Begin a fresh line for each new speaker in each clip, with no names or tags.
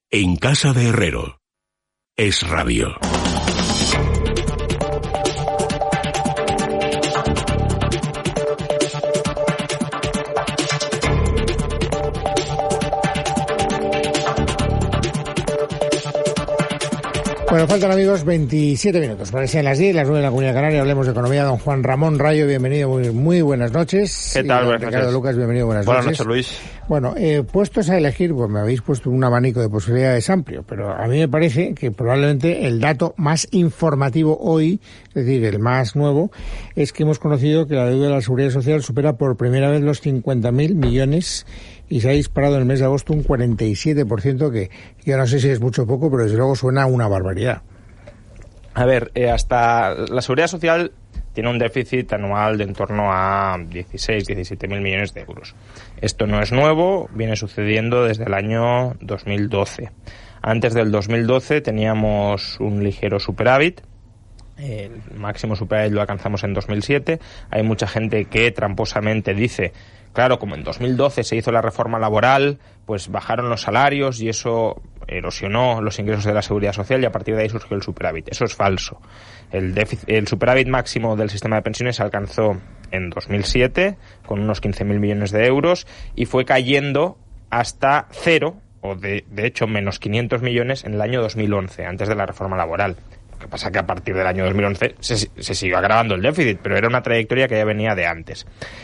En casa de Herrero. Es Radio.
Bueno, faltan, amigos, 27 minutos para que sean las 10, las 9 de la Comunidad Canaria. Hablemos de economía. Don Juan Ramón Rayo, bienvenido, muy buenas noches.
¿Qué tal? Buenas
Ricardo
noches.
Lucas, bienvenido, buenas noches.
Buenas noches, Luis.
Bueno, puestos a elegir, pues me habéis puesto un abanico de posibilidades amplio, pero a mí me parece que probablemente el dato más informativo hoy, es decir, el más nuevo, es que hemos conocido que la deuda de la Seguridad Social supera por primera vez los 50.000 millones y se ha disparado en el mes de agosto un 47%, que yo no sé si es mucho o poco, pero desde luego suena a una barbaridad.
A ver, hasta la Seguridad Social tiene un déficit anual de en torno a 17.000 millones de euros. Esto no es nuevo, viene sucediendo desde el año 2012. Antes del 2012 teníamos un ligero superávit. El máximo superávit lo alcanzamos en 2007. Hay mucha gente que tramposamente dice, claro, como en 2012 se hizo la reforma laboral, pues bajaron los salarios y eso erosionó los ingresos de la Seguridad Social y a partir de ahí surgió el superávit. Eso es falso. El superávit máximo del sistema de pensiones se alcanzó en 2007 con unos 15.000 millones de euros y fue cayendo hasta cero, o de hecho menos 500 millones en el año 2011, antes de la reforma laboral. Lo que pasa que a partir del año 2011 se siguió agravando el déficit, pero era una trayectoria que ya venía de antes.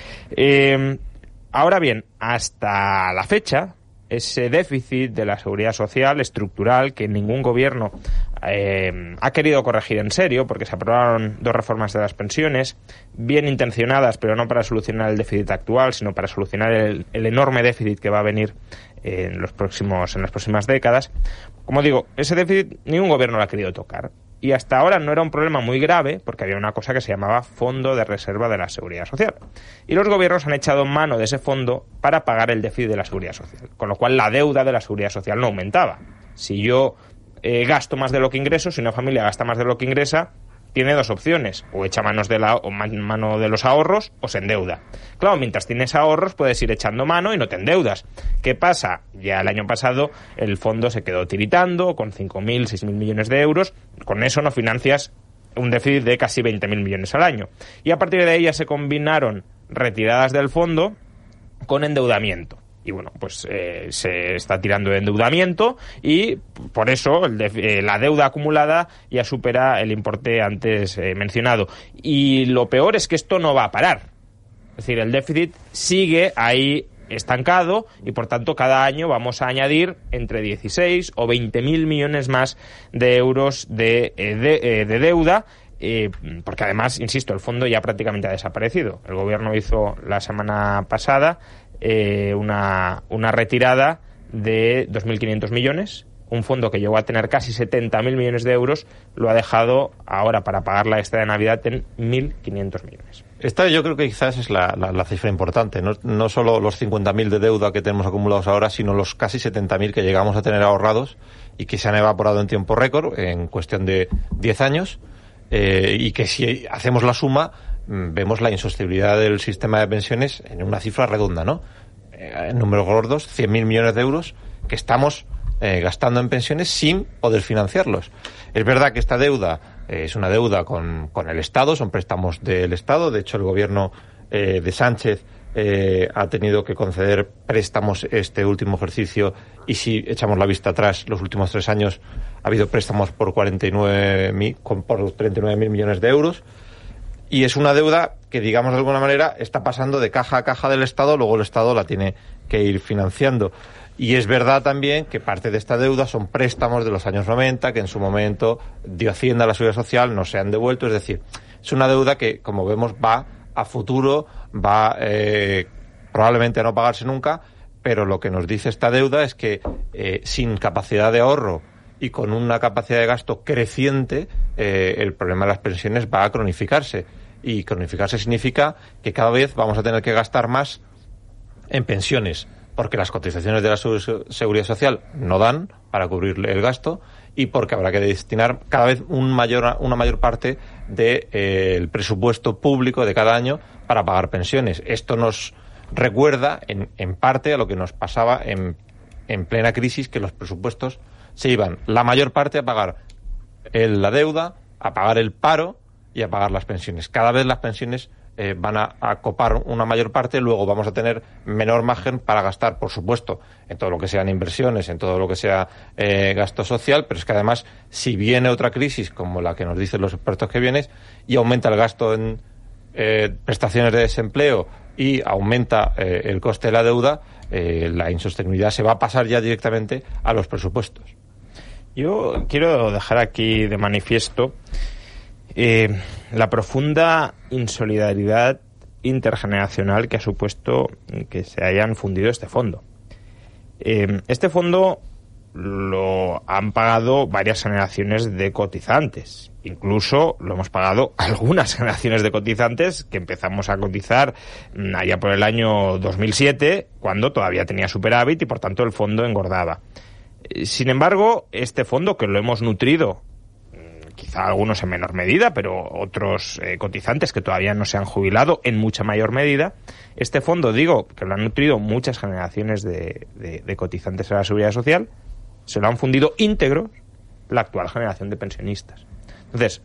Ahora bien, hasta la fecha, ese déficit de la Seguridad Social estructural que ningún gobierno ha querido corregir en serio, porque se aprobaron 2 reformas de las pensiones, bien intencionadas, pero no para solucionar el déficit actual, sino para solucionar el enorme déficit que va a venir en las próximas décadas. Como digo, ese déficit ningún gobierno lo ha querido tocar. Y hasta ahora no era un problema muy grave, porque había una cosa que se llamaba Fondo de Reserva de la Seguridad Social. Y los gobiernos han echado mano de ese fondo para pagar el déficit de la Seguridad Social. Con lo cual la deuda de la Seguridad Social no aumentaba. Si yo gasto más de lo que ingreso, si una familia gasta más de lo que ingresa, tiene 2 opciones. O echa mano de los ahorros o se endeuda. Claro, mientras tienes ahorros puedes ir echando mano y no te endeudas. ¿Qué pasa? Ya el año pasado el fondo se quedó tiritando con 5.000, 6.000 millones de euros. Con eso no financias un déficit de casi 20.000 millones al año. Y a partir de ahí ya se combinaron retiradas del fondo con endeudamiento. Y bueno, pues se está tirando de endeudamiento y por eso la deuda acumulada ya supera el importe antes mencionado. Y lo peor es que esto no va a parar. Es decir, el déficit sigue ahí estancado y por tanto cada año vamos a añadir entre 16 o 20.000 millones más de euros de deuda. Porque además, insisto, el fondo ya prácticamente ha desaparecido. El gobierno hizo la semana pasada una retirada de 2.500 millones. Un fondo que llegó a tener casi 70.000 millones de euros lo ha dejado ahora para pagar la extra de Navidad en 1.500 millones.
Esta yo creo que quizás es la cifra importante. No solo los 50.000 de deuda que tenemos acumulados ahora, sino los casi 70.000 que llegamos a tener ahorrados y que se han evaporado en tiempo récord, en cuestión de 10 años. Y que si hacemos la suma, vemos la insostenibilidad del sistema de pensiones en una cifra redonda, ¿no? En números gordos, 100.000 millones de euros que estamos gastando en pensiones sin poder financiarlos. Es verdad que esta deuda es una deuda con el Estado, son préstamos del Estado. De hecho, el gobierno de Sánchez ha tenido que conceder préstamos este último ejercicio y si echamos la vista atrás, los últimos 3 años ha habido préstamos por 39.000 millones de euros y es una deuda que, digamos de alguna manera, está pasando de caja a caja del Estado, luego el Estado la tiene que ir financiando. Y es verdad también que parte de esta deuda son préstamos de los años 90 que en su momento dio Hacienda a la Seguridad Social, no se han devuelto, es decir, es una deuda que, como vemos, va a futuro, va probablemente a no pagarse nunca, pero lo que nos dice esta deuda es que sin capacidad de ahorro y con una capacidad de gasto creciente, el problema de las pensiones va a cronificarse. Y cronificarse significa que cada vez vamos a tener que gastar más en pensiones, porque las cotizaciones de la Seguridad Social no dan para cubrir el gasto y porque habrá que destinar cada vez una mayor parte del presupuesto público de cada año para pagar pensiones. Esto nos recuerda en parte a lo que nos pasaba en en plena crisis que los presupuestos se iban la mayor parte a pagar la deuda, a pagar el paro y a pagar las pensiones. Cada vez las pensiones van a copar una mayor parte, luego vamos a tener menor margen para gastar, por supuesto, en todo lo que sean inversiones, en todo lo que sea gasto social, pero es que además, si viene otra crisis como la que nos dicen los expertos que viene y aumenta el gasto en prestaciones de desempleo y aumenta el coste de la deuda, la insostenibilidad se va a pasar ya directamente a los presupuestos.
Yo quiero dejar aquí de manifiesto la profunda insolidaridad intergeneracional que ha supuesto que se hayan fundido este fondo. Este fondo lo han pagado varias generaciones de cotizantes. Incluso lo hemos pagado algunas generaciones de cotizantes que empezamos a cotizar allá por el año 2007, cuando todavía tenía superávit y por tanto el fondo engordaba. Sin embargo, este fondo, que lo hemos nutrido, quizá algunos en menor medida, pero otros cotizantes que todavía no se han jubilado en mucha mayor medida, este fondo, digo, que lo han nutrido muchas generaciones de cotizantes a la Seguridad Social, se lo han fundido íntegros la actual generación de pensionistas. Entonces,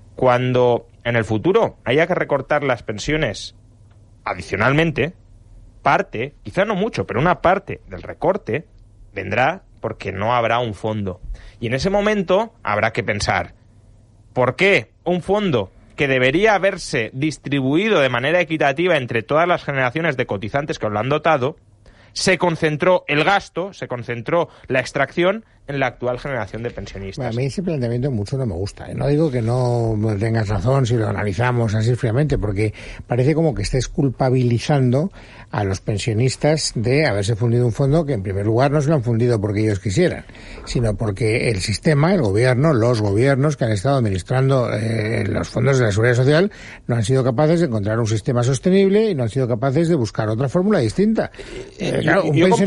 cuando en el futuro haya que recortar las pensiones adicionalmente, parte, quizá no mucho, pero una parte del recorte vendrá porque no habrá un fondo. Y en ese momento habrá que pensar, ¿por qué un fondo que debería haberse distribuido de manera equitativa entre todas las generaciones de cotizantes que lo han dotado, se concentró el gasto, se concentró la extracción en la actual generación de pensionistas?
Bueno, a mí ese planteamiento mucho no me gusta. No digo que no tengas razón si lo analizamos así fríamente, porque parece como que estés culpabilizando a los pensionistas de haberse fundido un fondo que en primer lugar no se lo han fundido porque ellos quisieran, sino porque el sistema, el gobierno, los gobiernos que han estado administrando los fondos de la Seguridad Social no han sido capaces de encontrar un sistema sostenible y no han sido capaces de buscar otra fórmula distinta. Claro,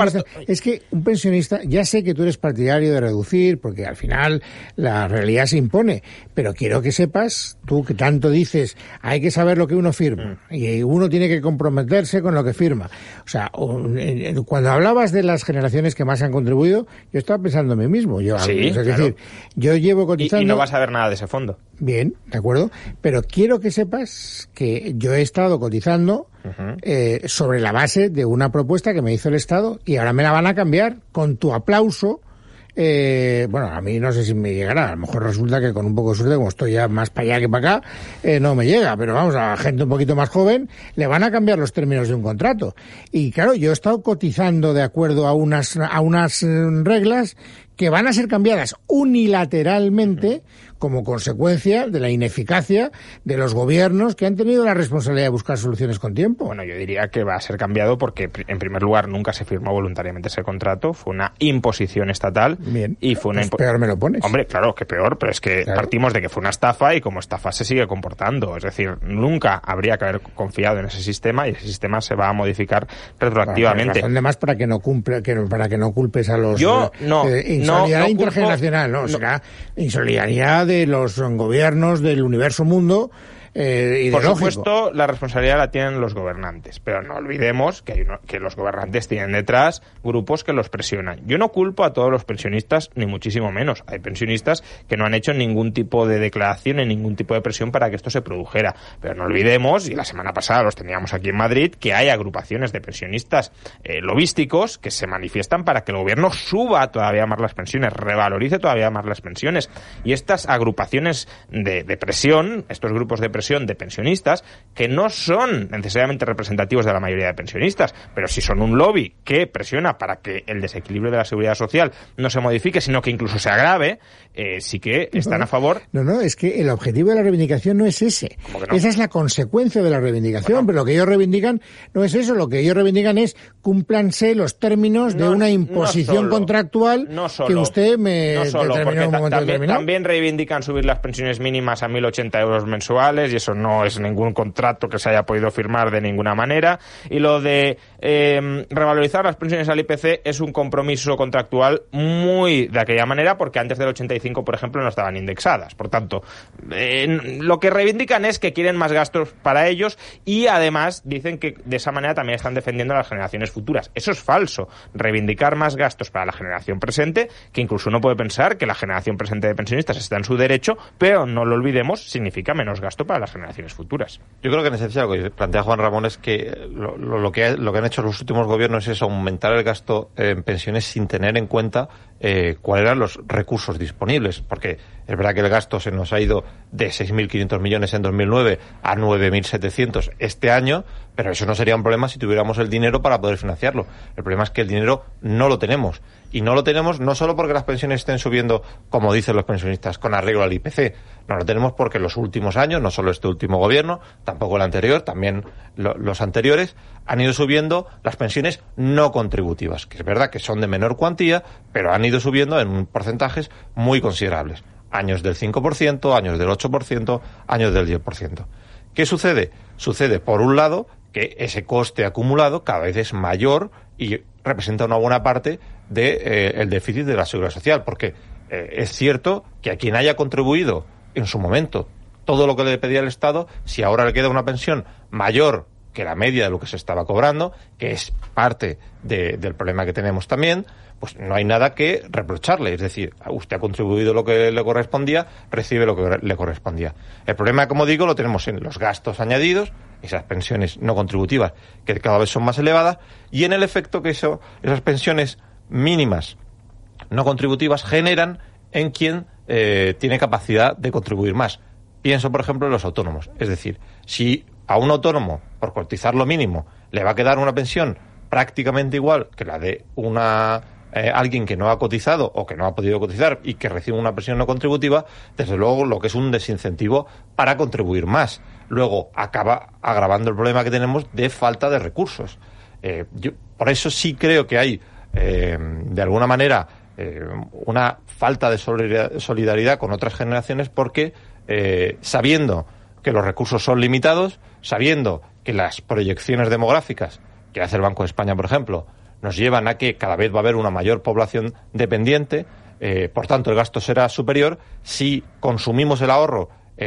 es que un pensionista, ya sé que tú eres partidario de reducir, porque al final la realidad se impone, pero quiero que sepas, tú que tanto dices, hay que saber lo que uno firma, y uno tiene que comprometerse con lo que firma. O sea, cuando hablabas de las generaciones que más han contribuido, yo estaba pensando en mí mismo. Es decir, yo llevo cotizando...
Y no vas a ver nada de ese fondo.
Bien, de acuerdo, pero quiero que sepas que yo he estado cotizando sobre la base de una propuesta que me hizo el Estado y ahora me la van a cambiar con tu aplauso. Bueno, a mí no sé si me llegará, a lo mejor resulta que con un poco de suerte, como estoy ya más para allá que para acá, no me llega, pero vamos, a la gente un poquito más joven le van a cambiar los términos de un contrato. Y claro, yo he estado cotizando de acuerdo a unas reglas que van a ser cambiadas unilateralmente como consecuencia de la ineficacia de los gobiernos que han tenido la responsabilidad de buscar soluciones con tiempo.
Bueno, yo diría que va a ser cambiado porque, en primer lugar, nunca se firmó voluntariamente ese contrato, fue una imposición estatal.
Bien,
y fue una
peor me lo pones.
Hombre, claro, que peor, pero es que partimos de que fue una estafa y como estafa se sigue comportando. Es decir, nunca habría que haber confiado en ese sistema y ese sistema se va a modificar retroactivamente.
Además, para que no culpes a los...
Insolidaridad
intergeneracional, no, será insolidaridad de los gobiernos del universo mundo.
Por supuesto, la responsabilidad la tienen los gobernantes, pero no olvidemos que los gobernantes tienen detrás grupos que los presionan. Yo no culpo a todos los pensionistas, ni muchísimo menos. Hay pensionistas que no han hecho ningún tipo de declaración ni ningún tipo de presión para que esto se produjera. Pero no olvidemos, y la semana pasada los teníamos aquí en Madrid, que hay agrupaciones de pensionistas lobísticos que se manifiestan para que el gobierno suba todavía más las pensiones, revalorice todavía más las pensiones. Y estas agrupaciones de presión, estos grupos de presión de pensionistas, que no son necesariamente representativos de la mayoría de pensionistas, pero sí son un lobby que presiona para que el desequilibrio de la seguridad social no se modifique, sino que incluso se agrave, sí que están a favor.
No, es que el objetivo de la reivindicación no es ese.
¿Cómo que no?
Esa es la consecuencia de la reivindicación, pero lo que ellos reivindican no es eso, lo que ellos reivindican es cúmplanse los términos de una imposición contractual que usted me determinó en un momento determinado.
También reivindican subir las pensiones mínimas a 1.080 euros mensuales pensiones, y eso no es ningún contrato que se haya podido firmar de ninguna manera. Y lo de revalorizar las pensiones al IPC es un compromiso contractual muy de aquella manera, porque antes del 85, por ejemplo, no estaban indexadas. Por tanto, lo que reivindican es que quieren más gastos para ellos, y además dicen que de esa manera también están defendiendo a las generaciones futuras. Eso es falso. Reivindicar más gastos para la generación presente, que incluso uno puede pensar que la generación presente de pensionistas está en su derecho, pero no lo olvidemos, significa menos gasto para las generaciones futuras.
Yo creo que en esencia lo que plantea Juan Ramón es que lo que han hecho los últimos gobiernos es aumentar el gasto en pensiones sin tener en cuenta cuáles eran los recursos disponibles, porque es verdad que el gasto se nos ha ido de 6.500 millones en 2009 a 9.700 este año, pero eso no sería un problema si tuviéramos el dinero para poder financiarlo. El problema es que el dinero no lo tenemos. Y no lo tenemos no solo porque las pensiones estén subiendo, como dicen los pensionistas, con arreglo al IPC. No lo tenemos porque en los últimos años, no solo este último gobierno, tampoco el anterior, también los anteriores, han ido subiendo las pensiones no contributivas, que es verdad que son de menor cuantía, pero han ido subiendo en porcentajes muy considerables. Años del 5%, años del 8%, años del 10%. ¿Qué sucede? Sucede, por un lado, que ese coste acumulado cada vez es mayor y representa una buena parte del déficit de la Seguridad Social, porque es cierto que a quien haya contribuido en su momento todo lo que le pedía el Estado, si ahora le queda una pensión mayor que la media de lo que se estaba cobrando, que es parte del problema que tenemos también, pues no hay nada que reprocharle. Es decir, usted ha contribuido lo que le correspondía, recibe lo que le correspondía. El problema, como digo, lo tenemos en los gastos añadidos, esas pensiones no contributivas que cada vez son más elevadas, y en el efecto que esas pensiones mínimas no contributivas generan en quien tiene capacidad de contribuir más. Pienso, por ejemplo, en los autónomos. Es decir, si a un autónomo, por cotizar lo mínimo, le va a quedar una pensión prácticamente igual que la de alguien que no ha cotizado o que no ha podido cotizar y que recibe una pensión no contributiva, desde luego lo que es un desincentivo para contribuir más. Luego acaba agravando el problema que tenemos de falta de recursos. Yo por eso sí creo que hay, de alguna manera, una falta de solidaridad con otras generaciones, porque sabiendo que los recursos son limitados, sabiendo que las proyecciones demográficas que hace el Banco de España, por ejemplo, nos llevan a que cada vez va a haber una mayor población dependiente, por tanto el gasto será superior. Si consumimos el ahorro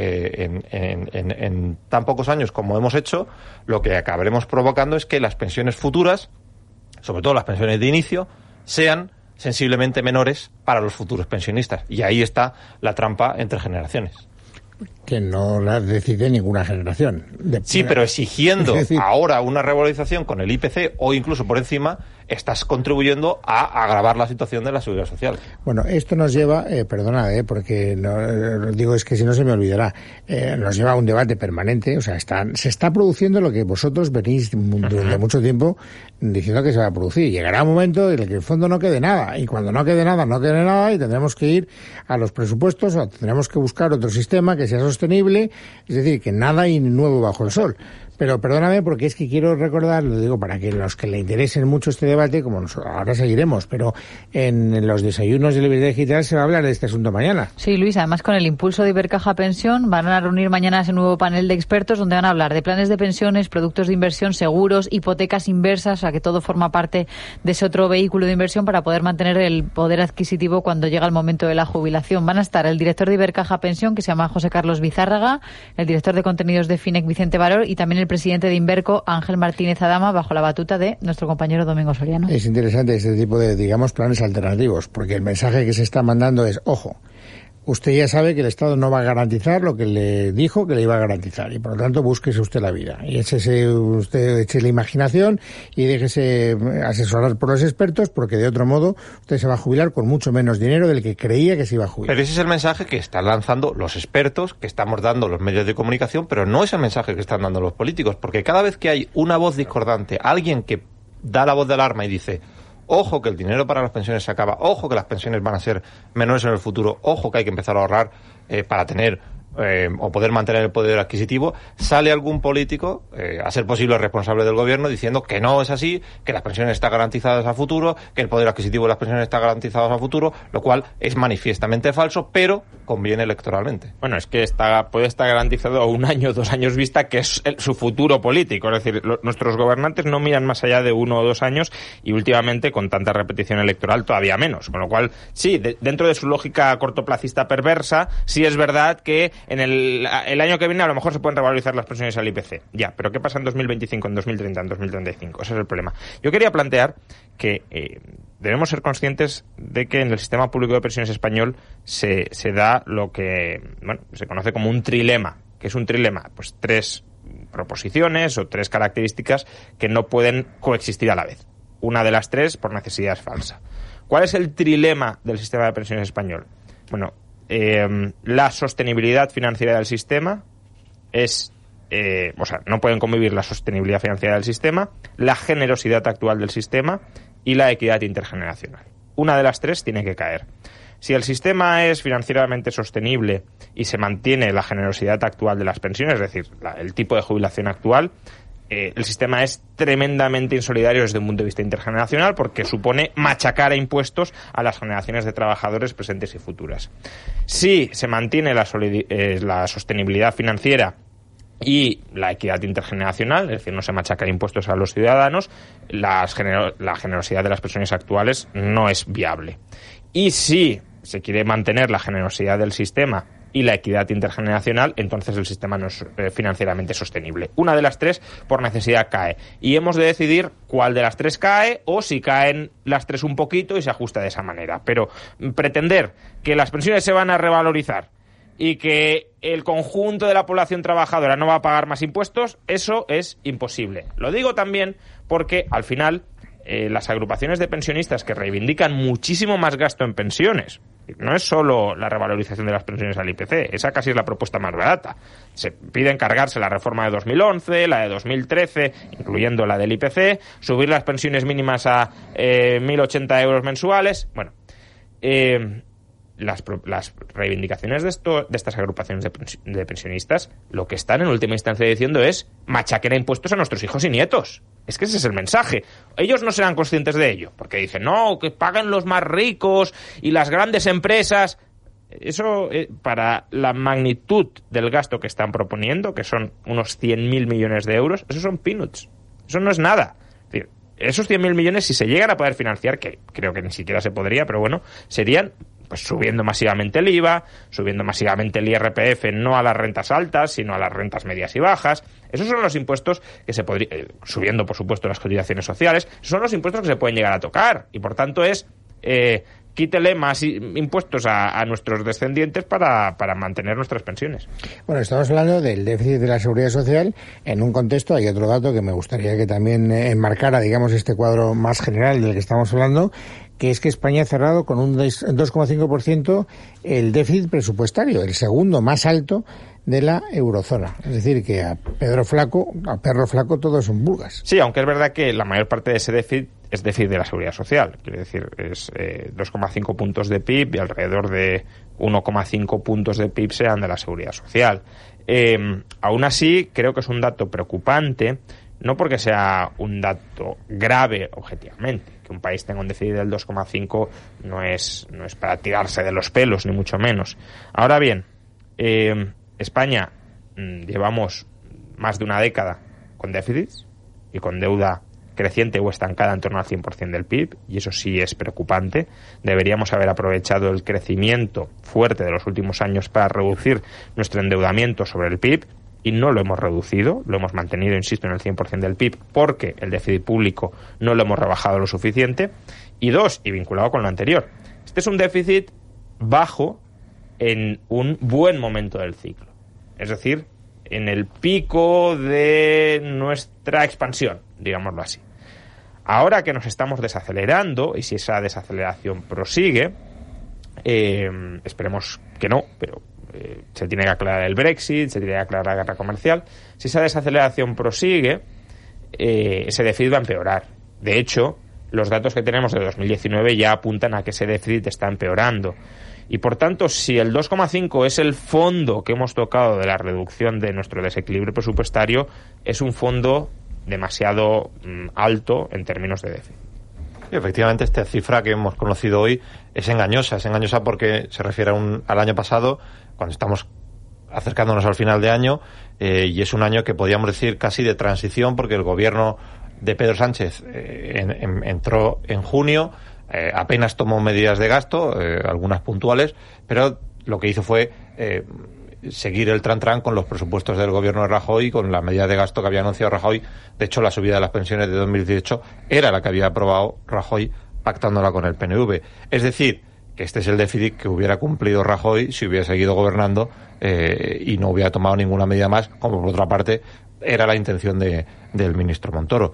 en tan pocos años como hemos hecho, lo que acabaremos provocando es que las pensiones futuras, sobre todo las pensiones de inicio, sean sensiblemente menores para los futuros pensionistas. Y ahí está la trampa entre generaciones.
Que no las decide ninguna generación.
Sí, pero exigiendo ahora una revalorización con el IPC o incluso por encima, estás contribuyendo a agravar la situación de la Seguridad Social.
Bueno, esto nos lleva, perdonad, porque no, digo, es que si no se me olvidará, nos lleva a un debate permanente. O sea, se está produciendo lo que vosotros venís durante mucho tiempo diciendo que se va a producir. Llegará un momento en el que el fondo no quede nada, y cuando no quede nada, y tendremos que ir a los presupuestos, o tendremos que buscar otro sistema que sea sostenible, es decir, que nada y nuevo bajo el sol. Pero perdóname, porque es que quiero recordar, lo digo para que los que le interesen mucho este debate, como ahora seguiremos, pero en los desayunos de Libertad Digital se va a hablar de este asunto mañana.
Sí, Luis, además con el impulso de Ibercaja Pensión van a reunir mañana ese nuevo panel de expertos donde van a hablar de planes de pensiones, productos de inversión, seguros, hipotecas inversas, o sea que todo forma parte de ese otro vehículo de inversión para poder mantener el poder adquisitivo cuando llega el momento de la jubilación. Van a estar el director de Ibercaja Pensión, que se llama José Carlos Bizárraga, el director de contenidos de Finec, Vicente Baró, y también el presidente de Inverco, Ángel Martínez Adama, bajo la batuta de nuestro compañero Domingo Soriano.
Es interesante este tipo de, digamos, planes alternativos, porque el mensaje que se está mandando es, ojo, usted ya sabe que el Estado no va a garantizar lo que le dijo que le iba a garantizar, y por lo tanto búsquese usted la vida y échese la imaginación y déjese asesorar por los expertos, porque de otro modo usted se va a jubilar con mucho menos dinero del que creía que se iba a jubilar.
Pero ese es el mensaje que están lanzando los expertos, que estamos dando los medios de comunicación, pero no es el mensaje que están dando los políticos, porque cada vez que hay una voz discordante, alguien que da la voz de alarma y dice: ojo que el dinero para las pensiones se acaba, ojo que las pensiones van a ser menores en el futuro, ojo que hay que empezar a ahorrar para tener o poder mantener el poder adquisitivo, sale algún político, a ser posible responsable del gobierno, diciendo que no es así, que las pensiones están garantizadas a futuro, que el poder adquisitivo de las pensiones está garantizado a futuro, lo cual es manifiestamente falso, pero conviene electoralmente.
Bueno, es que puede estar garantizado a 1 año, 2 años vista, que es su futuro político. Es decir, nuestros gobernantes no miran más allá de 1 o 2 años y últimamente con tanta repetición electoral todavía menos. Con lo cual, sí, dentro de su lógica cortoplacista perversa, sí es verdad que en el año que viene a lo mejor se pueden revalorizar las pensiones al IPC. Ya, pero ¿qué pasa en 2025, en 2030, en 2035? Ese es el problema. Yo quería plantear que debemos ser conscientes de que en el sistema público de pensiones español se da lo que se conoce como un trilema. ¿Qué es un trilema? Pues 3 proposiciones o 3 características que no pueden coexistir a la vez. Una de las 3 por necesidad es falsa. ¿Cuál es el trilema del sistema de pensiones español? Bueno, la sostenibilidad financiera del sistema no pueden convivir la sostenibilidad financiera del sistema, la generosidad actual del sistema y la equidad intergeneracional. Una de las 3 tiene que caer. Si el sistema es financieramente sostenible y se mantiene la generosidad actual de las pensiones, es decir, el tipo de jubilación actual, el sistema es tremendamente insolidario desde un punto de vista intergeneracional porque supone machacar a impuestos a las generaciones de trabajadores presentes y futuras. Si se mantiene la sostenibilidad financiera y la equidad intergeneracional, es decir, no se machacan impuestos a los ciudadanos, la generosidad de las pensiones actuales no es viable. Y si se quiere mantener la generosidad del sistema y la equidad intergeneracional, entonces el sistema no es financieramente sostenible. Una de las 3 por necesidad cae. Y hemos de decidir cuál de las 3 cae o si caen las 3 un poquito y se ajusta de esa manera. Pero pretender que las pensiones se van a revalorizar y que el conjunto de la población trabajadora no va a pagar más impuestos, eso es imposible. Lo digo también porque, al final, las agrupaciones de pensionistas que reivindican muchísimo más gasto en pensiones, no es solo la revalorización de las pensiones al IPC, esa casi es la propuesta más barata. Se piden cargarse la reforma de 2011, la de 2013, incluyendo la del IPC, subir las pensiones mínimas a 1.080 euros mensuales. Bueno, las reivindicaciones de estas agrupaciones de pensionistas lo que están en última instancia diciendo es machaquen a impuestos a nuestros hijos y nietos. Es que ese es el mensaje. Ellos no serán conscientes de ello, porque dicen, no, que paguen los más ricos y las grandes empresas. Eso, para la magnitud del gasto que están proponiendo, que son unos 100.000 millones de euros, esos son peanuts. Eso no es nada. Es decir, esos 100.000 millones, si se llegan a poder financiar, que creo que ni siquiera se podría, pero bueno, serían pues subiendo masivamente el IVA, subiendo masivamente el IRPF, no a las rentas altas, sino a las rentas medias y bajas. Esos son los impuestos que se podrían, subiendo por supuesto las cotizaciones sociales, esos son los impuestos que se pueden llegar a tocar. Y por tanto es, quítele más impuestos a nuestros descendientes para mantener nuestras pensiones.
Bueno, estamos hablando del déficit de la Seguridad Social en un contexto. Hay otro dato que me gustaría que también enmarcara, digamos, este cuadro más general del que estamos hablando, que es que España ha cerrado con un 2,5% el déficit presupuestario, el segundo más alto de la eurozona. Es decir, que a perro flaco todos son pulgas.
Sí, aunque es verdad que la mayor parte de ese déficit es déficit de la Seguridad Social. Quiere decir, es 2,5 puntos de PIB y alrededor de 1,5 puntos de PIB sean de la Seguridad Social. Aún así, creo que es un dato preocupante, no porque sea un dato grave objetivamente. Que un país tenga un déficit del 2,5 no es para tirarse de los pelos, ni mucho menos. Ahora bien, España llevamos más de una década con déficits y con deuda creciente o estancada en torno al 100% del PIB, y eso sí es preocupante. Deberíamos haber aprovechado el crecimiento fuerte de los últimos años para reducir nuestro endeudamiento sobre el PIB, y no lo hemos reducido, lo hemos mantenido, insisto, en el 100% del PIB, porque el déficit público no lo hemos rebajado lo suficiente. Y 2, y vinculado con lo anterior, este es un déficit bajo en un buen momento del ciclo. Es decir, en el pico de nuestra expansión, digámoslo así. Ahora que nos estamos desacelerando, y si esa desaceleración prosigue, esperemos que no, pero se tiene que aclarar el Brexit, se tiene que aclarar la guerra comercial. Si esa desaceleración prosigue, ese déficit va a empeorar. De hecho, los datos que tenemos de 2019 ya apuntan a que ese déficit está empeorando. Y por tanto, si el 2,5 es el fondo que hemos tocado de la reducción de nuestro desequilibrio presupuestario, es un fondo demasiado alto en términos de déficit.
Sí, efectivamente, esta cifra que hemos conocido hoy es engañosa porque se refiere al año pasado, cuando estamos acercándonos al final de año, y es un año que podríamos decir casi de transición, porque el gobierno de Pedro Sánchez entró en junio, apenas tomó medidas de gasto, algunas puntuales, pero lo que hizo fue seguir el tran-tran con los presupuestos del gobierno de Rajoy, con la medida de gasto que había anunciado Rajoy. De hecho, la subida de las pensiones de 2018 era la que había aprobado Rajoy pactándola con el PNV. Es decir, que este es el déficit que hubiera cumplido Rajoy si hubiera seguido gobernando y no hubiera tomado ninguna medida más, como por otra parte era la intención del ministro Montoro.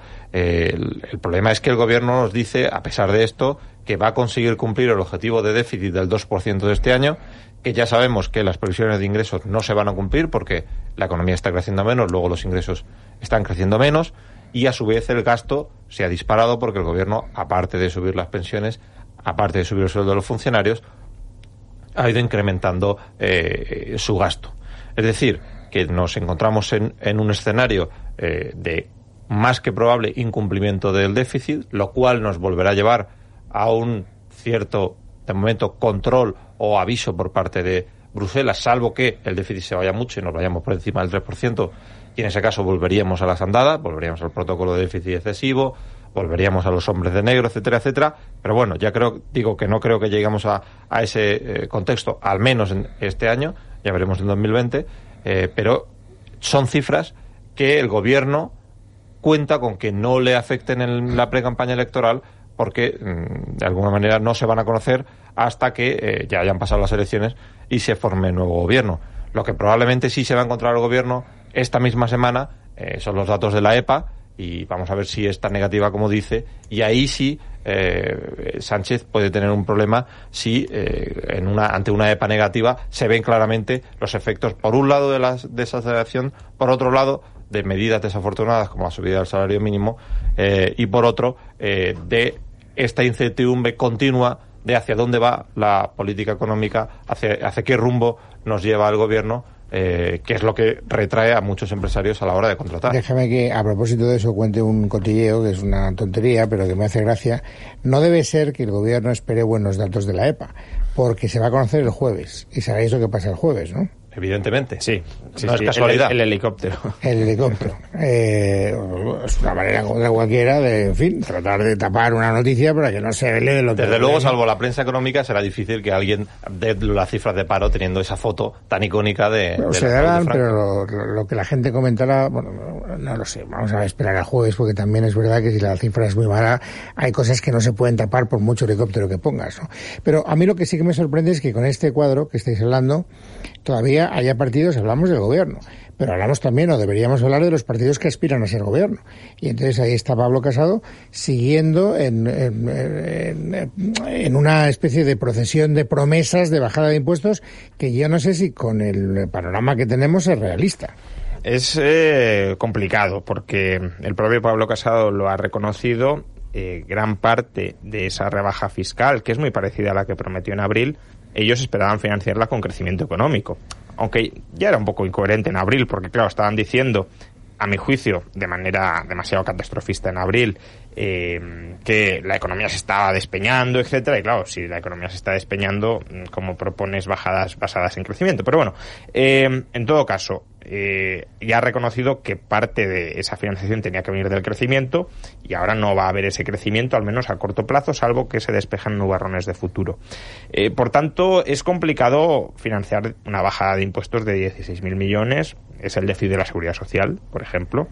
El problema es que el gobierno nos dice, a pesar de esto, que va a conseguir cumplir el objetivo de déficit del 2% de este año, que ya sabemos que las previsiones de ingresos no se van a cumplir porque la economía está creciendo menos, luego los ingresos están creciendo menos, y a su vez el gasto se ha disparado porque el gobierno, aparte de subir las pensiones, aparte de subir el sueldo de los funcionarios, ha ido incrementando su gasto. Es decir, que nos encontramos en un escenario de más que probable incumplimiento del déficit, lo cual nos volverá a llevar a un cierto, de momento, control o aviso por parte de Bruselas, salvo que el déficit se vaya mucho y nos vayamos por encima del 3%, y en ese caso volveríamos a las andadas, volveríamos al protocolo de déficit excesivo, volveríamos a los hombres de negro, etcétera, etcétera. Pero bueno, no creo que lleguemos a ese contexto, al menos en este año, ya veremos en 2020, pero son cifras que el gobierno cuenta con que no le afecten en la pre-campaña electoral, porque de alguna manera no se van a conocer hasta que ya hayan pasado las elecciones y se forme el nuevo gobierno. Lo que probablemente sí se va a encontrar el gobierno esta misma semana son los datos de la EPA, y vamos a ver si es tan negativa como dice, y ahí sí Sánchez puede tener un problema si ante una EPA negativa se ven claramente los efectos, por un lado, de la desaceleración, por otro lado, de medidas desafortunadas como la subida del salario mínimo, y por otro, de esta incertidumbre continua de hacia dónde va la política económica, hacia qué rumbo nos lleva el gobierno, que es lo que retrae a muchos empresarios a la hora de contratar.
Déjame que, a propósito de eso, cuente un cotilleo, que es una tontería, pero que me hace gracia. No debe ser que el gobierno espere buenos datos de la EPA, porque se va a conocer el jueves, y sabéis lo que pasa el jueves, ¿no?
Evidentemente.
Sí,
no es casualidad.
El helicóptero.
El helicóptero. Es una manera cualquiera de, en fin, tratar de tapar una noticia para que no se vele lo que...
Desde luego, salvo la prensa económica, será difícil que alguien dé las cifras de paro teniendo esa foto tan icónica de...
Bueno, se darán, pero lo que la gente comentará, bueno, no lo sé. Vamos a esperar al jueves, porque también es verdad que si la cifra es muy mala, hay cosas que no se pueden tapar por mucho helicóptero que pongas, ¿no? Pero a mí lo que sí que me sorprende es que con este cuadro que estáis hablando, todavía haya partidos, hablamos del gobierno, pero hablamos también, o deberíamos hablar, de los partidos que aspiran a ser gobierno. Y entonces ahí está Pablo Casado siguiendo en una especie de procesión de promesas de bajada de impuestos que yo no sé si con el panorama que tenemos es realista.
Es complicado, porque el propio Pablo Casado lo ha reconocido. Gran parte de esa rebaja fiscal, que es muy parecida a la que prometió en abril, ellos esperaban financiarla con crecimiento económico, aunque ya era un poco incoherente en abril, porque claro, estaban diciendo, a mi juicio, de manera demasiado catastrofista en abril, que la economía se estaba despeñando, etcétera, y claro, si la economía se está despeñando, ¿cómo propones bajadas basadas en crecimiento? Pero bueno, en todo caso, ya ha reconocido que parte de esa financiación tenía que venir del crecimiento, y ahora no va a haber ese crecimiento, al menos a corto plazo, salvo que se despejan nubarrones de futuro. Por tanto, es complicado financiar una bajada de impuestos de 16.000 millones, es el déficit de la Seguridad Social, por ejemplo,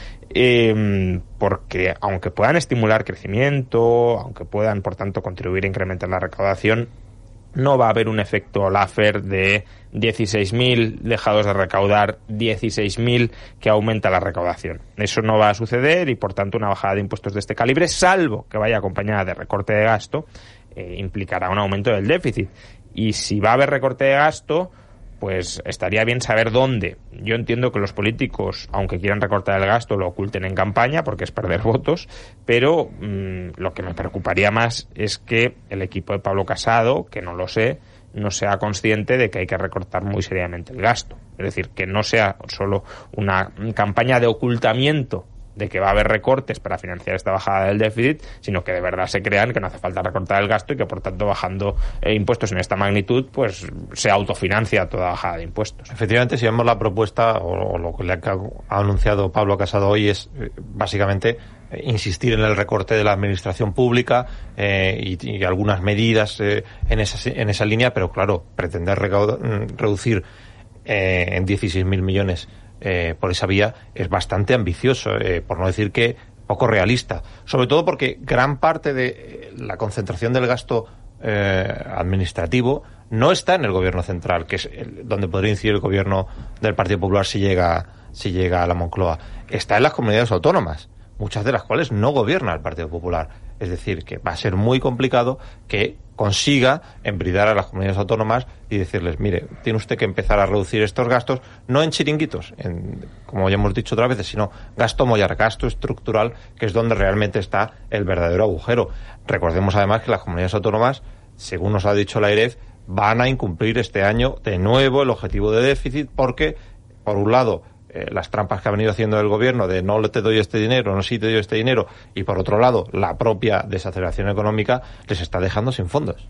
porque aunque puedan estimular crecimiento, aunque puedan, por tanto, contribuir a incrementar la recaudación, no va a haber un efecto Laffer de 16.000 dejados de recaudar, 16.000 que aumenta la recaudación. Eso no va a suceder, y por tanto una bajada de impuestos de este calibre, salvo que vaya acompañada de recorte de gasto, implicará un aumento del déficit. Y si va a haber recorte de gasto, pues estaría bien saber dónde. Yo entiendo que los políticos, aunque quieran recortar el gasto, lo oculten en campaña porque es perder votos, pero lo que me preocuparía más es que el equipo de Pablo Casado, que no lo sé, no sea consciente de que hay que recortar muy seriamente el gasto. Es decir, que no sea solo una campaña de ocultamiento de que va a haber recortes para financiar esta bajada del déficit, sino que de verdad se crean que no hace falta recortar el gasto y que, por tanto, bajando impuestos en esta magnitud, pues se autofinancia toda bajada de impuestos.
Efectivamente, si vemos la propuesta o lo que le ha anunciado Pablo Casado hoy es básicamente insistir en el recorte de la administración pública y algunas medidas en esa línea, pero claro, pretender reducir en 16.000 millones por esa vía es bastante ambicioso, por no decir que poco realista, sobre todo porque gran parte de la concentración del gasto administrativo no está en el gobierno central, que es donde podría incidir el gobierno del Partido Popular si llega a la Moncloa. Está en las comunidades autónomas, muchas de las cuales no gobierna el Partido Popular. Es decir, que va a ser muy complicado que consiga embridar a las comunidades autónomas y decirles, mire, tiene usted que empezar a reducir estos gastos, no en chiringuitos, como ya hemos dicho otras veces, sino gasto mollar, gasto estructural, que es donde realmente está el verdadero agujero. Recordemos además que las comunidades autónomas, según nos ha dicho la AEREF, van a incumplir este año de nuevo el objetivo de déficit porque, por un lado, las trampas que ha venido haciendo el gobierno de no te doy este dinero, no sí te doy este dinero, y por otro lado, la propia desaceleración económica les está dejando sin fondos.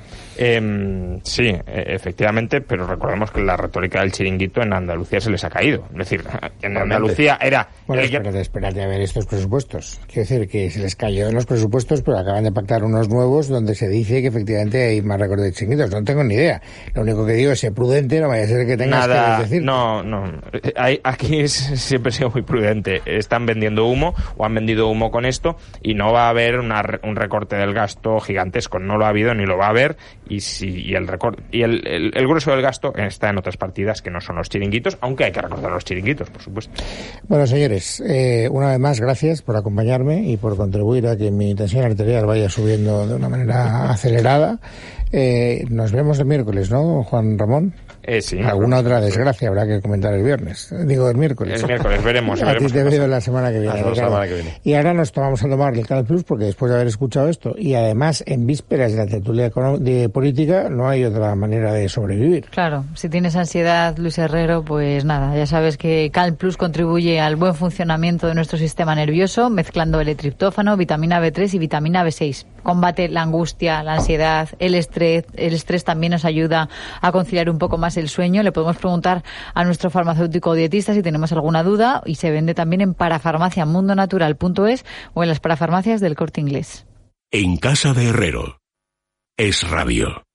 Sí, efectivamente, pero recordemos que la retórica del chiringuito en Andalucía se les ha caído. Es decir, en Andalucía era...
Bueno, espérate a ver estos presupuestos. Quiero decir que se les cayó en los presupuestos, pero acaban de pactar unos nuevos donde se dice que efectivamente hay más recortes de chiringuitos. No tengo ni idea. Lo único que digo es ser prudente, no vaya a ser que tengas que decir.
No. Aquí siempre he sido muy prudente. Están vendiendo humo o han vendido humo con esto y no va a haber un recorte del gasto gigantesco. No lo ha habido ni lo va a haber. Y el grueso del gasto está en otras partidas que no son los chiringuitos, aunque hay que recortar los chiringuitos, por supuesto.
Bueno, señores, una vez más, gracias por acompañarme y por contribuir a que mi tensión arterial vaya subiendo de una manera acelerada. Nos vemos el miércoles, ¿no, Juan Ramón?
Sí.
Alguna otra desgracia habrá que comentar el viernes. Digo, el miércoles.
El miércoles veremos.
A ti te veo la semana que viene. Y ahora nos tomamos a tomar el Canal Plus porque después de haber escuchado esto y además en vísperas de la tertulia de política no hay otra manera de sobrevivir.
Claro, si tienes ansiedad, Luis Herrero, pues nada, ya sabes que Canal Plus contribuye al buen funcionamiento de nuestro sistema nervioso mezclando L-triptófano, vitamina B3 y vitamina B6. Combate la angustia, la ansiedad, el estrés. El estrés también nos ayuda a conciliar un poco más el sueño. Le podemos preguntar a nuestro farmacéutico dietista si tenemos alguna duda y se vende también en parafarmaciamundonatural.es o en las parafarmacias del Corte Inglés.
En casa de Herrero. Es Radio.